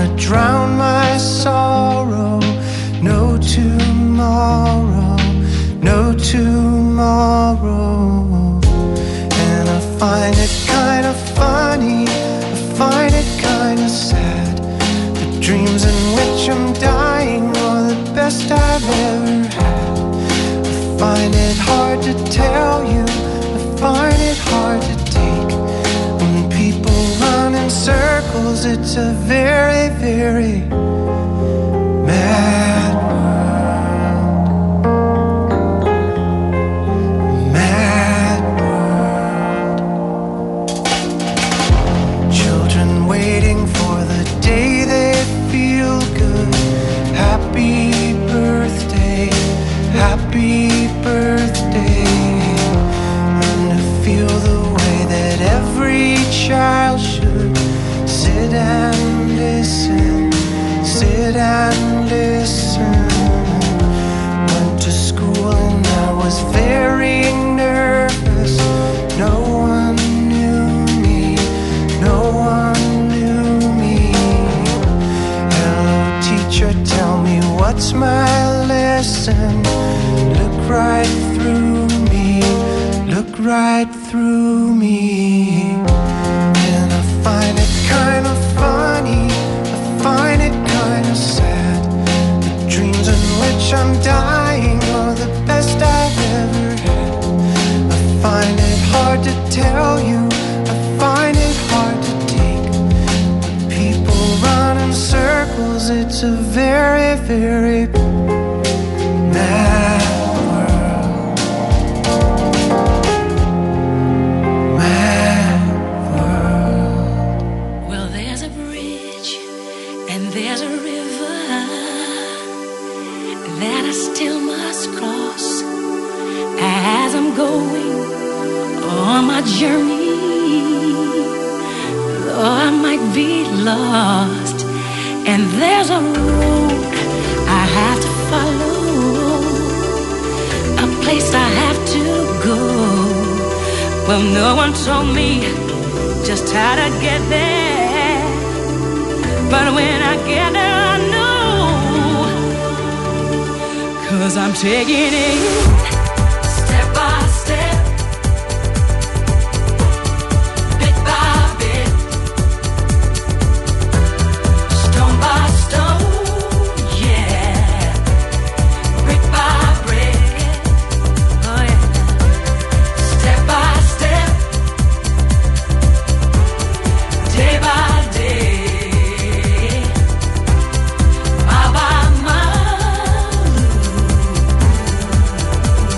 wanna drown my sorrow. No tomorrow, no tomorrow. And I find it kind of funny, I find it kind of sad. The dreams in which I'm dying are the best I've ever had. I find it hard to tell you, I find it hard to take. When people run in circles, it's a very, very mad world. Mad world. Children waiting for the day they feel good. Happy birthday, happy birthday. And to feel the way that every child should sit and listen, sit and listen. Went to school and I was very nervous. No one knew me, no one knew me. Hello teacher, tell me what's my lesson. Look right through me, look right through me. And I find it kind of funny, I find it kind of sad. The dreams in which I'm dying are the best I've ever had. I find it hard to tell you, I find it hard to take. People run in circles, it's a very, very mad world. Mad world. Well, there's a bridge and there's a river that I still must cross as I'm going on my journey. Though I might be lost, and there's a road I have to follow, a place I have to go. Well, no one told me just how to get there, but when I get there I know, 'cause I'm taking it step by step, bit by bit, stone by stone, yeah, brick by brick, oh yeah, step by step, day by day, mile by mile.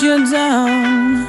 you down.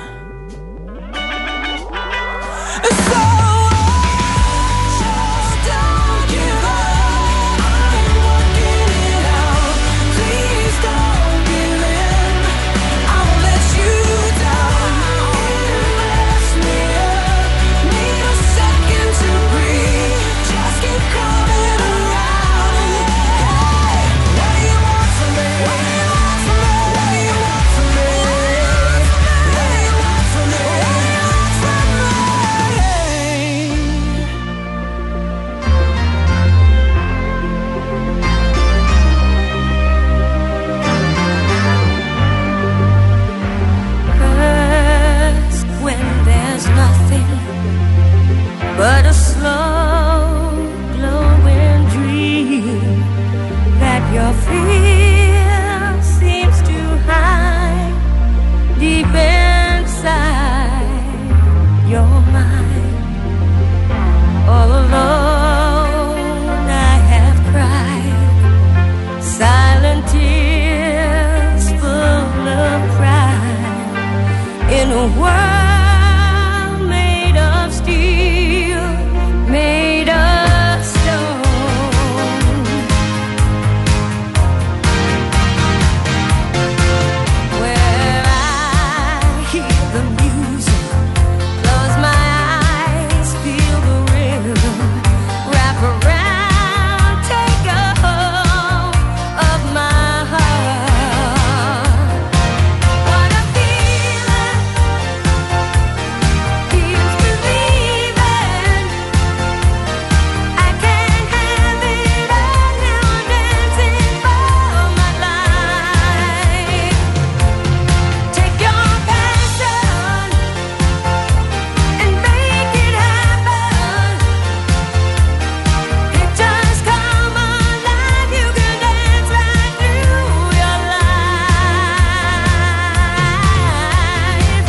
But a slow glowing dream that your fear seems to hide deep inside your mind. All alone I have cried silent tears full of pride in a world made of stone, where I hear the music, close my eyes, feel the rhythm, wrap around, take a hold of my heart. What a feeling, feels believing. I can't have it all now, dancing for my life. Take your passion and make it happen. Pictures come alive, you can dance right through your life.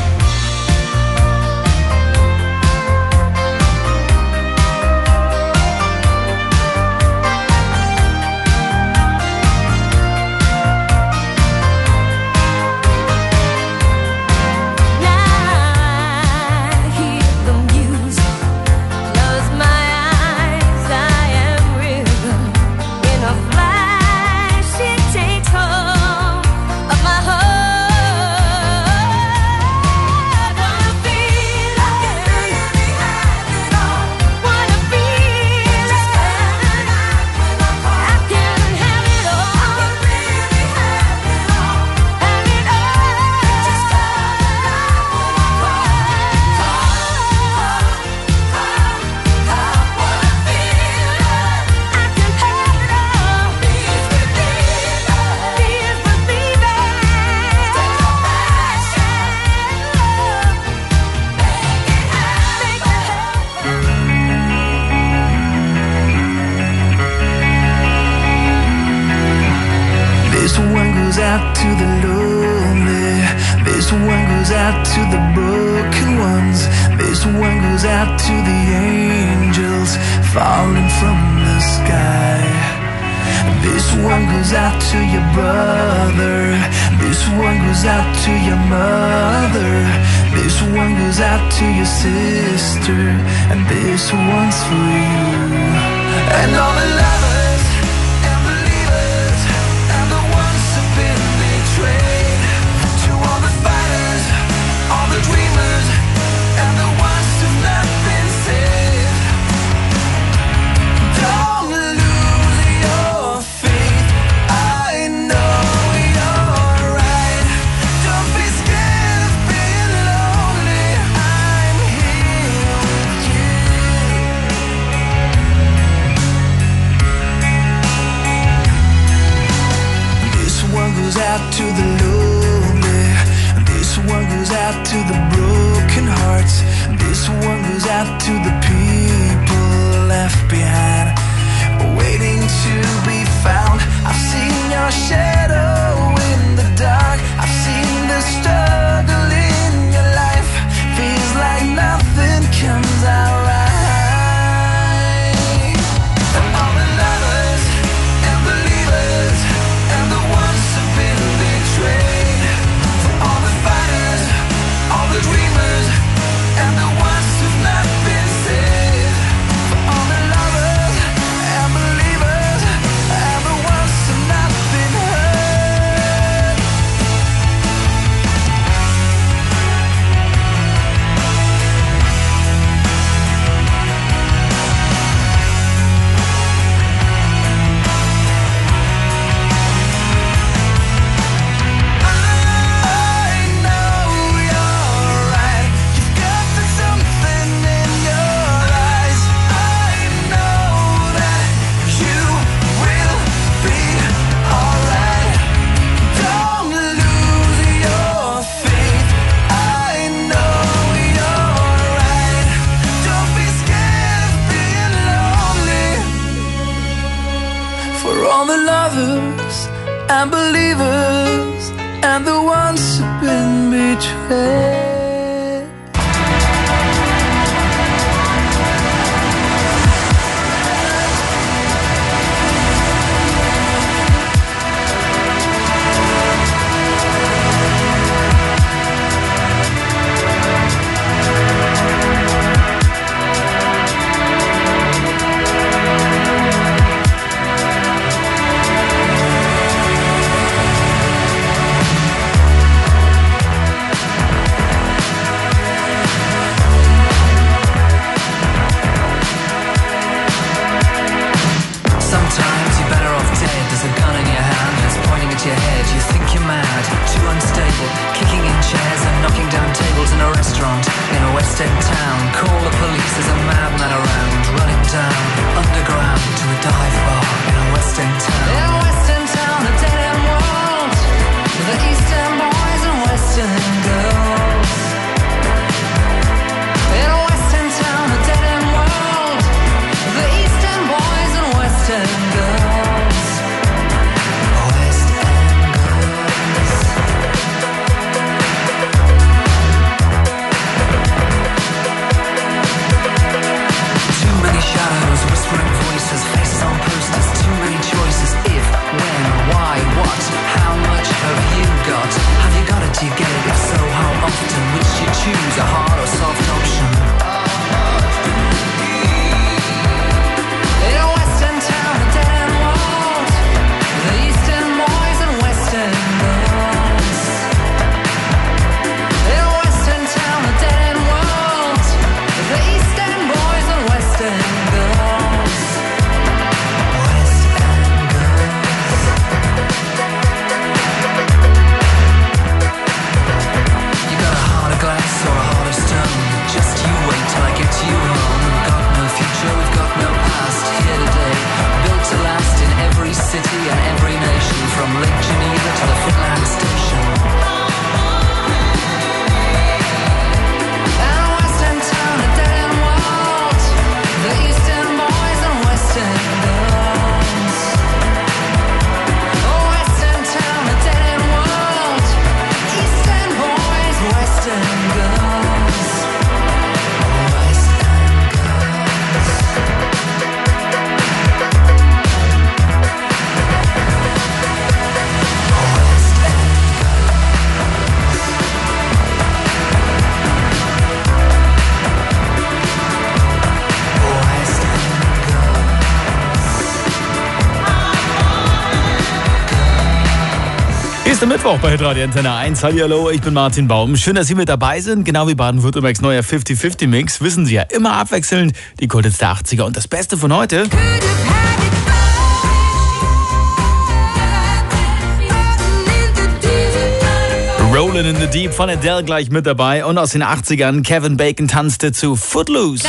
Now I hear the music, close my eyes, I am rhythm. In a flash it takes hold of my heart. Wanna feel it, wanna feel it. I can have it all, have it all. Just This one goes out to the lonely. This one goes out to the broken ones. This one goes out to the angels falling from the sky. This one goes out to your brother. This one goes out to your mother. This one goes out to your sister. And this one's for you. And all the lovers and believers and the ones who've been betrayed. To all the fighters, all the dreamers, and the ones who've not been saved. Don't lose your faith, I know you're right. Don't be scared of being lonely, I'm here with you. This one goes out to the lonely. This one goes out to the broken hearts. This one goes out to the people left behind, waiting to be found. I've seen your shadow in the dark. I've seen the struggle in your life. Feels like nothing comes out right. And all the lovers and believers and the ones who've been betrayed. For all the fighters and believers and the ones who've been betrayed. Ist der Mittwoch bei Radio Antenne 1. Hallihallo, ich bin Martin Baum. Schön, dass Sie mit dabei sind. Genau wie Baden-Württembergs neuer 50-50-Mix wissen Sie ja immer abwechselnd die Coolhits der 80er. Und das Beste von heute: Rollin' in the Deep von Adele gleich mit dabei. Und aus den 80ern, Kevin Bacon tanzte zu Footloose.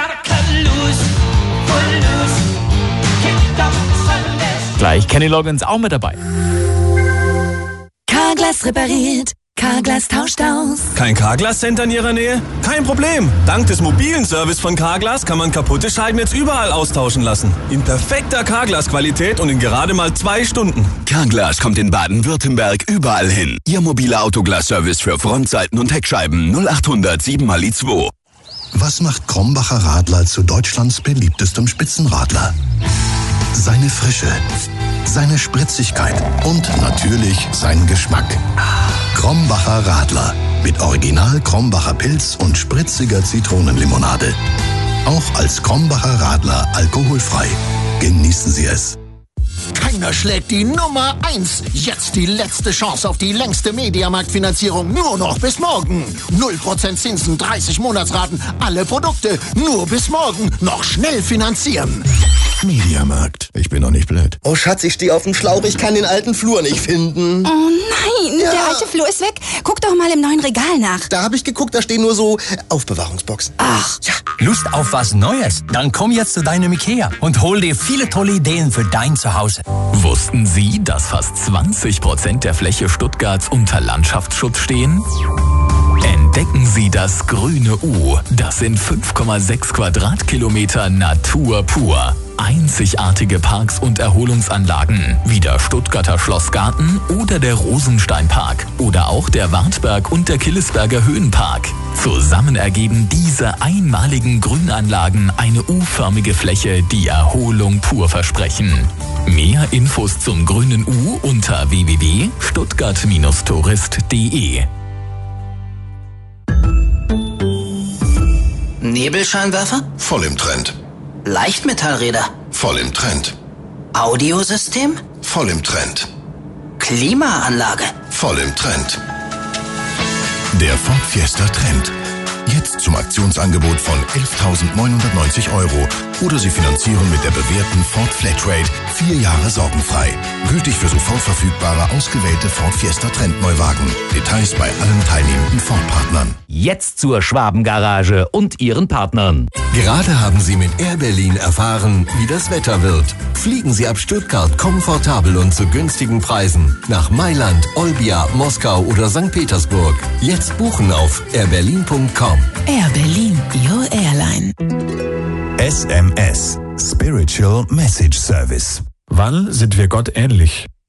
Gleich Kenny Loggins auch mit dabei. Carglass repariert, Carglass tauscht aus. Kein Carglass-Center in Ihrer Nähe? Kein Problem. Dank des mobilen Service von Carglass kann man kaputte Scheiben jetzt überall austauschen lassen. In perfekter Carglass-Qualität und in gerade mal 2 Stunden. Carglass kommt in Baden-Württemberg überall hin. Ihr mobiler Autoglas-Service für Frontseiten und Heckscheiben 0800 7x2. Was macht Krombacher Radler zu Deutschlands beliebtestem Spitzenradler? Seine Frische, seine Spritzigkeit und natürlich sein Geschmack. Krombacher Radler mit Original Krombacher Pilz und spritziger Zitronenlimonade. Auch als Krombacher Radler alkoholfrei. Genießen Sie es. Keiner schlägt die Nummer 1. Jetzt die letzte Chance auf die längste Mediamarkt-Finanzierung. Nur noch bis morgen. 0% Zinsen, 30 Monatsraten. Alle Produkte nur bis morgen. Noch schnell finanzieren. Mediamarkt. Ich bin noch nicht blöd. Oh Schatz, ich stehe auf dem Schlauch. Ich kann den alten Flur nicht finden. Oh nein, Ja. der alte Flur ist weg. Guck doch mal im neuen Regal nach. Da habe ich geguckt, da stehen nur so Aufbewahrungsboxen. Ach, Ja. Lust auf was Neues? Dann komm jetzt zu deinem Ikea und hol dir viele tolle Ideen für dein Zuhause. Wussten Sie, dass fast 20% der Fläche Stuttgarts unter Landschaftsschutz stehen? Entdecken Entdecken Sie das grüne U. Das sind 5,6 Quadratkilometer Natur pur. Einzigartige Parks und Erholungsanlagen, wie der Stuttgarter Schlossgarten oder der Rosensteinpark oder auch der Wartberg und der Killesberger Höhenpark. Zusammen ergeben diese einmaligen Grünanlagen eine U-förmige Fläche, die Erholung pur versprechen. Mehr Infos zum grünen U unter www.stuttgart-tourist.de. Nebelscheinwerfer? Voll im Trend. Leichtmetallräder? Voll im Trend. Audiosystem? Voll im Trend. Klimaanlage? Voll im Trend. Der Ford Fiesta Trend. Jetzt zum Aktionsangebot von 11.990 € oder Sie finanzieren mit der bewährten Ford Flatrate 4 Jahre sorgenfrei. Gültig für sofort verfügbare ausgewählte Ford Fiesta Trend Neuwagen. Details bei allen teilnehmenden Ford-Partnern. Jetzt zur Schwabengarage und ihren Partnern. Gerade haben Sie mit Air Berlin erfahren, wie das Wetter wird. Fliegen Sie ab Stuttgart komfortabel und zu günstigen Preisen nach Mailand, Olbia, Moskau oder St. Petersburg. Jetzt buchen auf airberlin.com. Air Berlin, your airline. SMS, Spiritual Message Service. Wann sind wir Gott ähnlich?